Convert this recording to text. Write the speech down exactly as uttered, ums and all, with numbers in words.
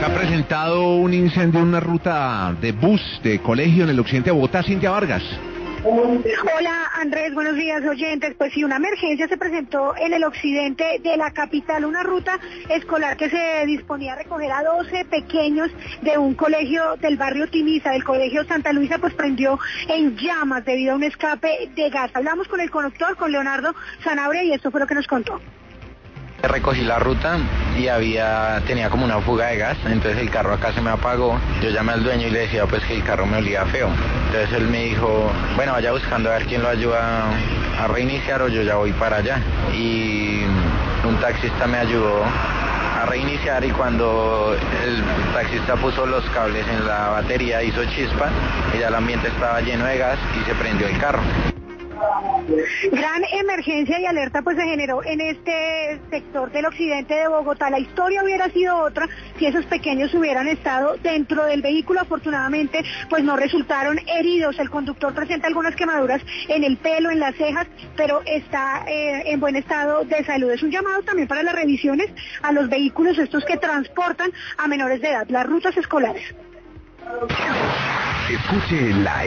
ha presentado un incendio en una ruta de bus de colegio en el occidente de Bogotá. Cintia Vargas. Hola Andrés, buenos días oyentes. Pues sí, una emergencia se presentó en el occidente de la capital, una ruta escolar que se disponía a recoger a doce pequeños de un colegio del barrio Timiza, del colegio Santa Luisa, pues prendió en llamas debido a un escape de gas. Hablamos con el conductor, con Leonardo Sanabria, y esto fue lo que nos contó. Recogí la ruta y había tenía como una fuga de gas, entonces el carro acá se me apagó. Yo llamé al dueño y le decía pues que el carro me olía feo. Entonces él me dijo, bueno, vaya buscando a ver quién lo ayuda a reiniciar o yo ya voy para allá. Y un taxista me ayudó a reiniciar, y cuando el taxista puso los cables en la batería hizo chispa y ya el ambiente estaba lleno de gas y se prendió el carro. Gran emergencia y alerta pues se generó en este sector del occidente de Bogotá. La historia hubiera sido otra si esos pequeños hubieran estado dentro del vehículo. Afortunadamente pues no resultaron heridos. El conductor presenta algunas quemaduras en el pelo, en las cejas, pero está eh, en buen estado de salud. Es un llamado también para las revisiones a los vehículos estos que transportan a menores de edad, las rutas escolares. Escuche la